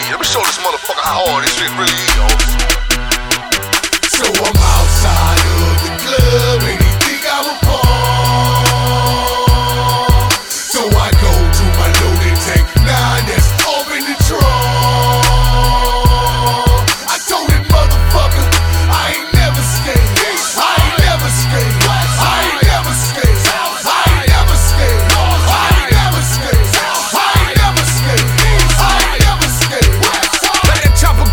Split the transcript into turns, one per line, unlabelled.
Let me show this motherfucker how hard this shit really is, yo.
So I'm outside of the club and